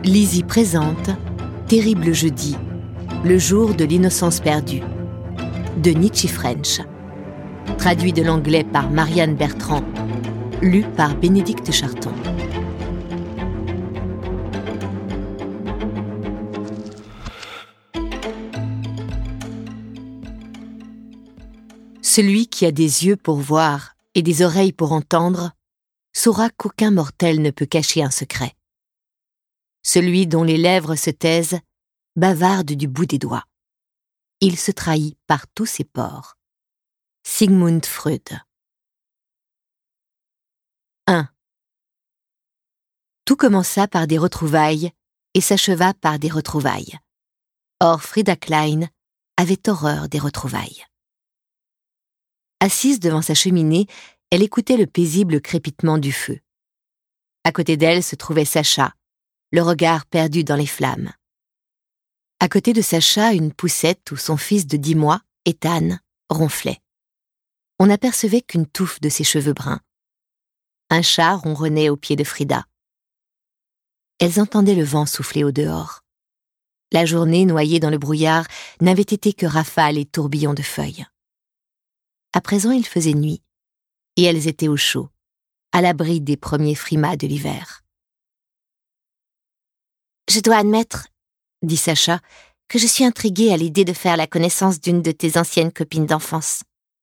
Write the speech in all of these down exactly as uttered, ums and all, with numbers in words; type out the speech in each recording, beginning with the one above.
Lizzie présente Terrible jeudi, le jour de l'innocence perdue, de Nietzsche French. Traduit de l'anglais par Marianne Bertrand, lu par Bénédicte Charton. Celui qui a des yeux pour voir et des oreilles pour entendre saura qu'aucun mortel ne peut cacher un secret. Celui dont les lèvres se taisent bavarde du bout des doigts. Il se trahit par tous ses pores. Sigmund Freud. un. Tout commença par des retrouvailles et s'acheva par des retrouvailles. Or Frida Klein avait horreur des retrouvailles. Assise devant sa cheminée, elle écoutait le paisible crépitement du feu. À côté d'elle se trouvait Sacha, le regard perdu dans les flammes. À côté de Sacha, une poussette où son fils de dix mois, Ethan, ronflait. On n'apercevait qu'une touffe de ses cheveux bruns. Un chat ronronnait au pied de Frida. Elles entendaient le vent souffler au dehors. La journée, noyée dans le brouillard, n'avait été que rafales et tourbillons de feuilles. À présent, il faisait nuit, et elles étaient au chaud, à l'abri des premiers frimas de l'hiver. « Je dois admettre, » dit Sacha, « que je suis intriguée à l'idée de faire la connaissance d'une de tes anciennes copines d'enfance. »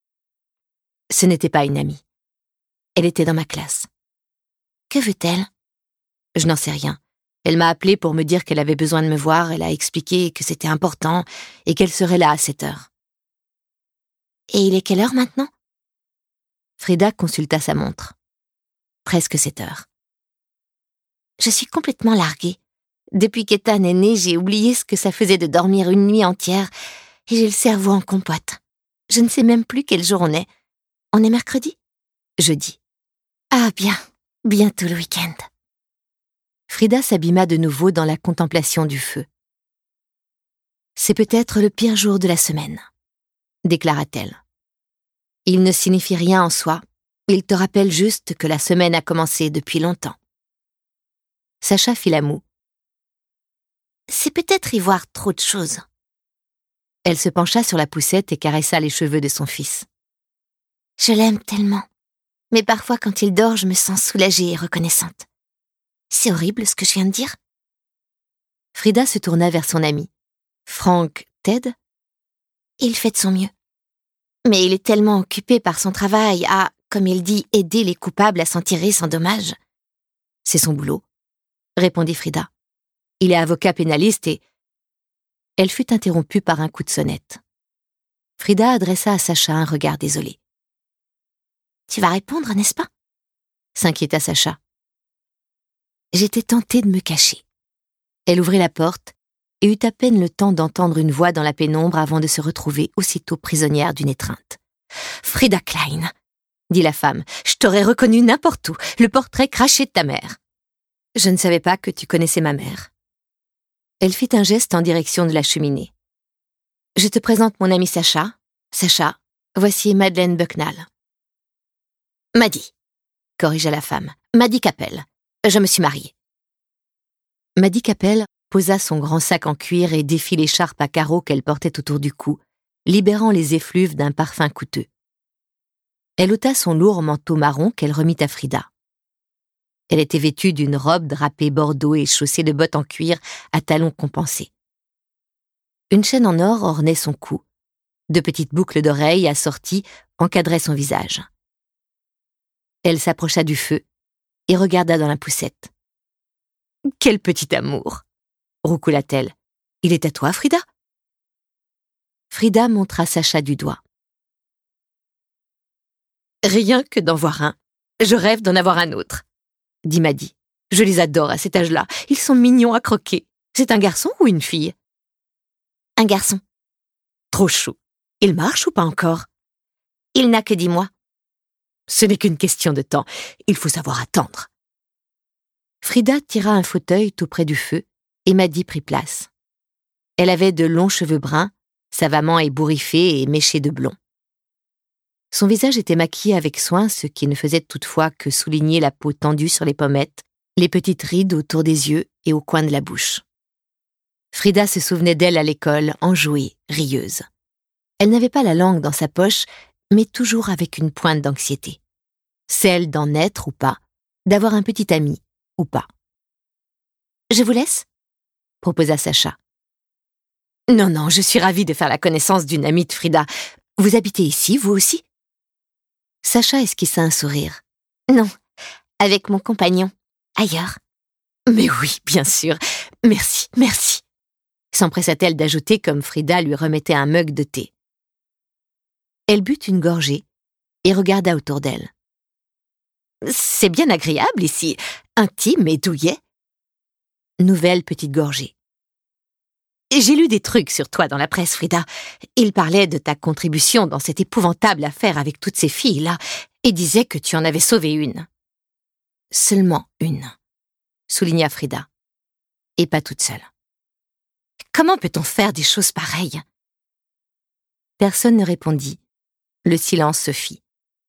Ce n'était pas une amie. Elle était dans ma classe. « Que veut-elle » ? Je n'en sais rien. Elle m'a appelée pour me dire qu'elle avait besoin de me voir, elle a expliqué que c'était important et qu'elle serait là à sept heures. « Et il est quelle heure maintenant ?» Frida consulta sa montre. Presque sept heures. « Je suis complètement larguée. Depuis qu'Ethan est né, j'ai oublié ce que ça faisait de dormir une nuit entière et j'ai le cerveau en compote. Je ne sais même plus quel jour on est. On est mercredi ? Jeudi. Ah bien, bientôt le week-end. » Frida s'abîma de nouveau dans la contemplation du feu. « C'est peut-être le pire jour de la semaine, » déclara-t-elle. « Il ne signifie rien en soi, il te rappelle juste que la semaine a commencé depuis longtemps. » Sacha fit la moue. « C'est peut-être y voir trop de choses. » Elle se pencha sur la poussette et caressa les cheveux de son fils. « Je l'aime tellement, mais parfois quand il dort, je me sens soulagée et reconnaissante. C'est horrible ce que je viens de dire. » Frida se tourna vers son ami. « Frank t'aide ?»« Il fait de son mieux. Mais il est tellement occupé par son travail à, comme il dit, aider les coupables à s'en tirer sans dommage. »« C'est son boulot, » répondit Frida. « Il est avocat pénaliste et... » Elle fut interrompue par un coup de sonnette. Frida adressa à Sacha un regard désolé. « Tu vas répondre, n'est-ce pas ?» s'inquiéta Sacha. J'étais tentée de me cacher. Elle ouvrit la porte et eut à peine le temps d'entendre une voix dans la pénombre avant de se retrouver aussitôt prisonnière d'une étreinte. « Frida Klein !» dit la femme. « Je t'aurais reconnue n'importe où, le portrait craché de ta mère. » « Je ne savais pas que tu connaissais ma mère. » Elle fit un geste en direction de la cheminée. « Je te présente mon ami Sacha. Sacha, voici Madeleine Bucknall. »« Maddy, » corrigea la femme. « Maddy Capel. Je me suis mariée. » Maddy Capel posa son grand sac en cuir et défit l'écharpe à carreaux qu'elle portait autour du cou, libérant les effluves d'un parfum coûteux. Elle ôta son lourd manteau marron qu'elle remit à Frida. Elle était vêtue d'une robe drapée bordeaux et chaussée de bottes en cuir à talons compensés. Une chaîne en or ornait son cou. De petites boucles d'oreilles assorties encadraient son visage. Elle s'approcha du feu et regarda dans la poussette. « Quel petit amour !» roucoula-t-elle. « Il est à toi, Frida ?» Frida montra Sacha du doigt. « Rien que d'en voir un. Je rêve d'en avoir un autre. » dit Maddy. « Je les adore à cet âge-là. Ils sont mignons à croquer. C'est un garçon ou une fille ?»« Un garçon. »« Trop chou. Il marche ou pas encore ?»« Il n'a que dix mois. »« Ce n'est qu'une question de temps. Il faut savoir attendre. » Frida tira un fauteuil tout près du feu et Maddy prit place. Elle avait de longs cheveux bruns, savamment ébouriffés et méchés de blond. Son visage était maquillé avec soin, ce qui ne faisait toutefois que souligner la peau tendue sur les pommettes les petites rides autour des yeux et au coin de la bouche. Frida se souvenait d'elle à l'école, enjouée, rieuse. Elle n'avait pas la langue dans sa poche, mais toujours avec une pointe d'anxiété. Celle d'en être ou pas, d'avoir un petit ami ou pas. « Je vous laisse ?» proposa Sacha. « Non, non, je suis ravie de faire la connaissance d'une amie de Frida. Vous habitez ici, vous aussi ?» Sacha esquissa un sourire. « Non, avec mon compagnon, ailleurs. »« Mais oui, bien sûr. Merci, merci. » s'empressa-t-elle d'ajouter comme Frida lui remettait un mug de thé. Elle but une gorgée et regarda autour d'elle. « C'est bien agréable ici, intime et douillet. » Nouvelle petite gorgée. « J'ai lu des trucs sur toi dans la presse, Frida. Ils parlaient de ta contribution dans cette épouvantable affaire avec toutes ces filles-là et disaient que tu en avais sauvé une. »« Seulement une, » souligna Frida. « Et pas toute seule. » Comment peut-on faire des choses pareilles ? Personne ne répondit. Le silence se fit.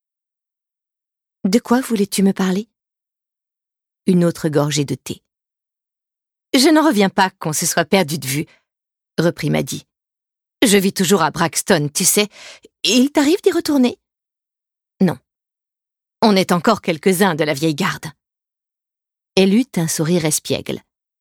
« De quoi voulais-tu me parler ?» Une autre gorgée de thé. « Je n'en reviens pas qu'on se soit perdu de vue, » reprit Maddy. « Je vis toujours à Braxton, tu sais. Il t'arrive d'y retourner ? » Non. On est encore quelques-uns de la vieille garde. Elle eut un sourire espiègle.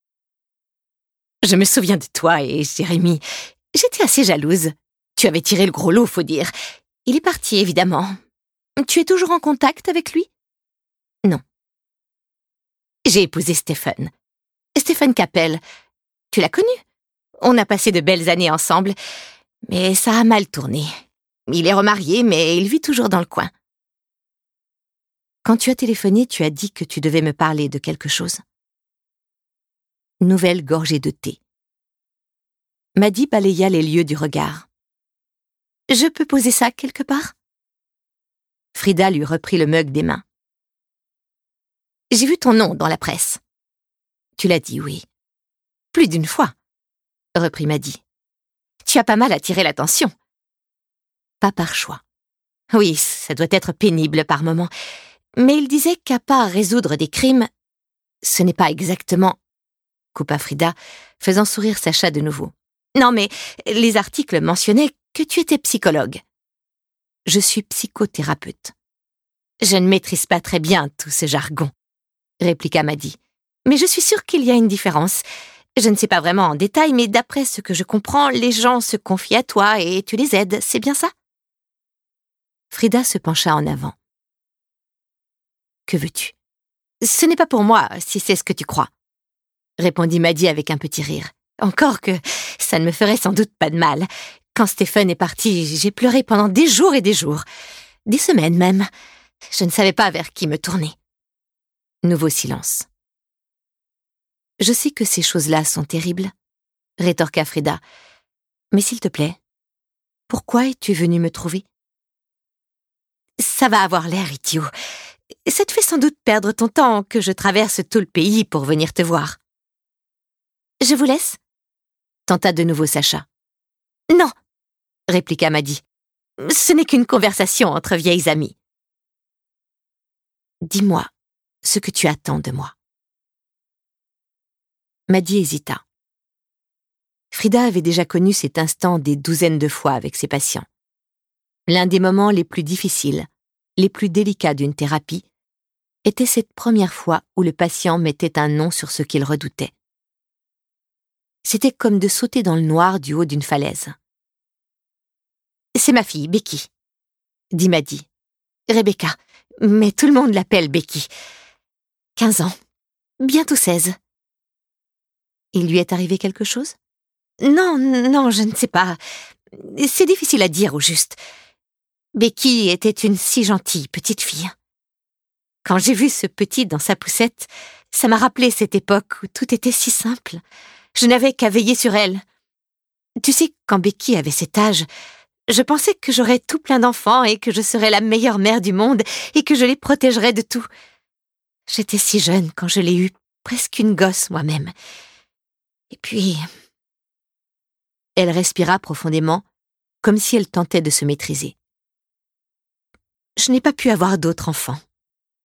Je me souviens de toi et Jérémy. J'étais assez jalouse. Tu avais tiré le gros lot, faut dire. Il est parti, évidemment. Tu es toujours en contact avec lui ? Non. J'ai épousé Stephen. Stephen Capel. Tu l'as connu ? On a passé de belles années ensemble, mais ça a mal tourné. Il est remarié, mais il vit toujours dans le coin. Quand tu as téléphoné, tu as dit que tu devais me parler de quelque chose. Nouvelle gorgée de thé. Maddy balaya les lieux du regard. « Je peux poser ça quelque part ?» Frida lui reprit le mug des mains. « J'ai vu ton nom dans la presse. »« Tu l'as dit, oui. »« Plus d'une fois, » reprit Maddy. « Tu as pas mal attiré l'attention. »« Pas par choix. Oui, ça doit être pénible par moments. Mais il disait qu'à part résoudre des crimes, ce n'est pas exactement... » coupa Frida, faisant sourire Sacha de nouveau. « Non, mais les articles mentionnaient que tu étais psychologue. »« Je suis psychothérapeute. »« Je ne maîtrise pas très bien tout ce jargon, » répliqua Maddy. « Mais je suis sûre qu'il y a une différence. Je ne sais pas vraiment en détail, mais d'après ce que je comprends, les gens se confient à toi et tu les aides, c'est bien ça ?» Frida se pencha en avant. « Que veux-tu ? Ce n'est pas pour moi, si c'est ce que tu crois. » répondit Maddy avec un petit rire. « Encore que ça ne me ferait sans doute pas de mal. Quand Stephen est parti, j'ai pleuré pendant des jours et des jours. Des semaines même. Je ne savais pas vers qui me tourner. » Nouveau silence. « Je sais que ces choses-là sont terribles, » rétorqua Frida. « Mais s'il te plaît, pourquoi es-tu venue me trouver ? » Ça va avoir l'air idiot. Ça te fait sans doute perdre ton temps que je traverse tout le pays pour venir te voir. « Je vous laisse ?» tenta de nouveau Sacha. « Non !» répliqua Maddy. « Ce n'est qu'une conversation entre vieilles amies. »« Dis-moi ce que tu attends de moi. » Maddy hésita. Frida avait déjà connu cet instant des douzaines de fois avec ses patients. L'un des moments les plus difficiles, les plus délicats d'une thérapie, était cette première fois où le patient mettait un nom sur ce qu'il redoutait. C'était comme de sauter dans le noir du haut d'une falaise. « C'est ma fille, Becky, » dit Maddy. « Rebecca, mais tout le monde l'appelle Becky. Quinze ans, bientôt seize. » Il lui est arrivé quelque chose ? Non, non, je ne sais pas. C'est difficile à dire au juste. Becky était une si gentille petite fille. Quand j'ai vu ce petit dans sa poussette, ça m'a rappelé cette époque où tout était si simple. Je n'avais qu'à veiller sur elle. Tu sais, quand Becky avait cet âge, je pensais que j'aurais tout plein d'enfants et que je serais la meilleure mère du monde et que je les protégerais de tout. J'étais si jeune quand je l'ai eue, presque une gosse moi-même. Et puis... Elle respira profondément, comme si elle tentait de se maîtriser. Je n'ai pas pu avoir d'autres enfants.